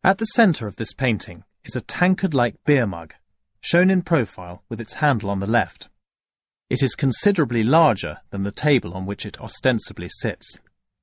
At the centre of this painting is a tankard-like beer mug, shown in profile with its handle on the left. It is considerably larger than the table on which it ostensibly sits.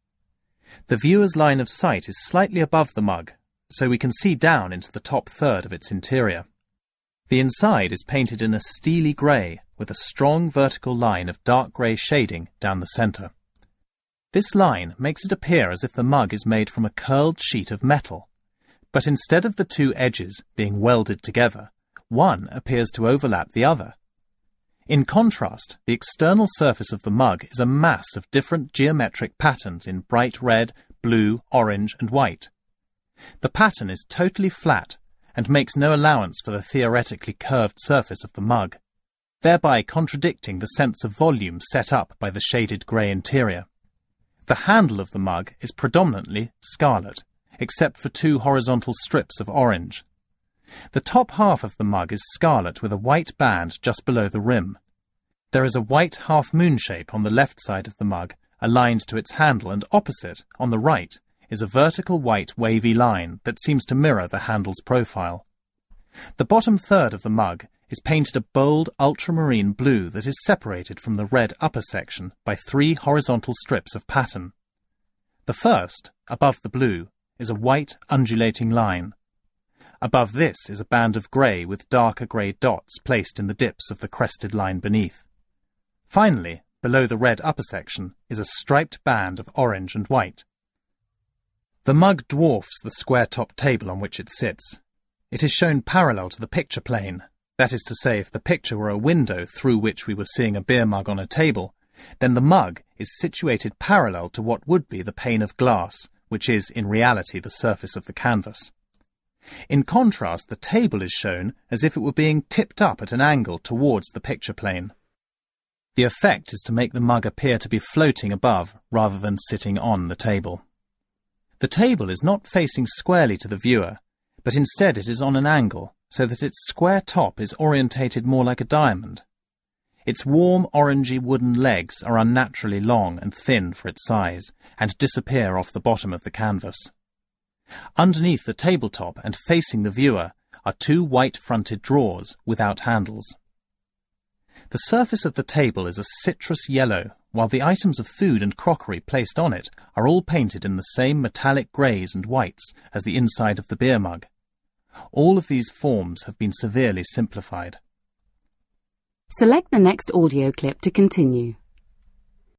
The viewer's line of sight is slightly above the mug, so we can see down into the top third of its interior. The inside is painted in a steely grey with a strong vertical line of dark grey shading down the centre. This line makes it appear as if the mug is made from a curled sheet of metal, but instead of the two edges being welded together, one appears to overlap the other. In contrast, the external surface of the mug is a mass of different geometric patterns in bright red, blue, orange and white. The pattern is totally flat and makes no allowance for the theoretically curved surface of the mug, thereby contradicting the sense of volume set up by the shaded grey interior. The handle of the mug is predominantly scarlet, except for two horizontal strips of orange. The top half of the mug is scarlet with a white band just below the rim. There is a white half-moon shape on the left side of the mug, aligned to its handle, and opposite, on the right, is a vertical white wavy line that seems to mirror the handle's profile. The bottom third of the mug is painted a bold ultramarine blue that is separated from the red upper section by three horizontal strips of pattern. The first, above the blue, is a white undulating line. Above this is a band of grey with darker grey dots placed in the dips of the crested line beneath. Finally, below the red upper section is a striped band of orange and white. The mug dwarfs the square-topped table on which it sits. It is shown parallel to the picture plane. That is to say, if the picture were a window through which we were seeing a beer mug on a table, then the mug is situated parallel to what would be the pane of glass, which is, in reality, the surface of the canvas. In contrast, the table is shown as if it were being tipped up at an angle towards the picture plane. The effect is to make the mug appear to be floating above rather than sitting on the table. The table is not facing squarely to the viewer, but instead it is on an angle, so that its square top is orientated more like a diamond. Its warm, orangey wooden legs are unnaturally long and thin for its size, and disappear off the bottom of the canvas. Underneath the tabletop and facing the viewer are two white-fronted drawers without handles. The surface of the table is a citrus yellow, while the items of food and crockery placed on it are all painted in the same metallic greys and whites as the inside of the beer mug. All of these forms have been severely simplified. Select the next audio clip to continue.